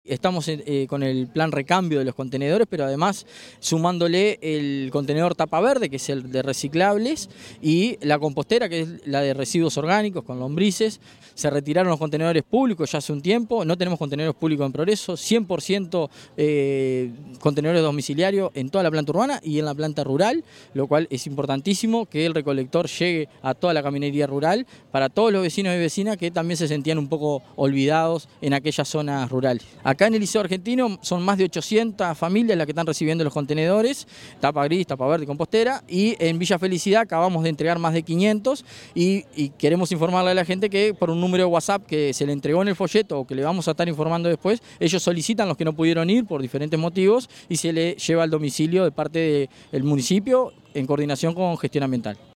Estamos con el plan recambio de los contenedores, pero además sumándole el contenedor tapa verde, que es el de reciclables, y la compostera, que es la de residuos orgánicos con lombrices. Se retiraron los contenedores públicos ya hace un tiempo, no tenemos contenedores públicos en Progreso, 100% contenedores domiciliarios en toda la planta urbana y en la planta rural, lo cual es importantísimo que el recolector llegue a toda la caminería rural para todos los vecinos y vecinas que también se sentían un poco olvidados en aquellas zonas rurales. Acá en el Liceo Argentino son más de 800 familias las que están recibiendo los contenedores, tapa gris, tapa verde y compostera, y en Villa Felicidad acabamos de entregar más de 500 y queremos informarle a la gente que por un número de WhatsApp que se le entregó en el folleto o que le vamos a estar informando después, ellos solicitan los que no pudieron ir por diferentes motivos y se le lleva al domicilio de parte del municipio en coordinación con gestión ambiental.